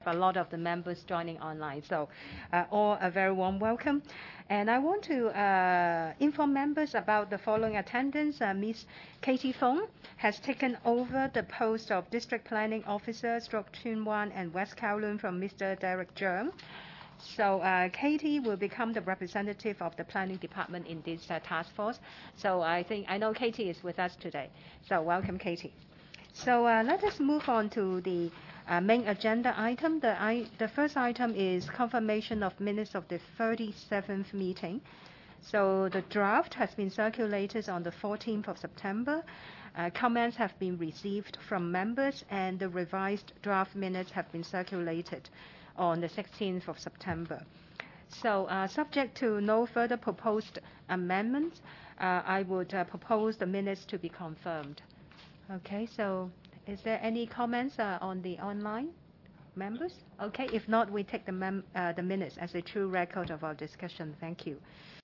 a lot of the members joining online. So, all a very warm welcome. And I want to inform members about the following attendance. Ms. Katie Fong has taken over the post of District Planning Officer, Tsuen Wan and West Kowloon from Mr. Derek Cheung. So Katie will become the representative of the planning department in this task force. So I know Katie is with us today. So welcome, Katie. So let us move on to the main agenda item. The first item is confirmation of minutes of the 37th meeting. So the draft has been circulated on the 14th of September. Comments have been received from members, and the revised draft minutes have been circulated on the 16th of September. So subject to no further proposed amendments, I would propose the minutes to be confirmed. Okay, so is there any comments on the online members? Okay, if not, we take the minutes as a true record of our discussion. Thank you.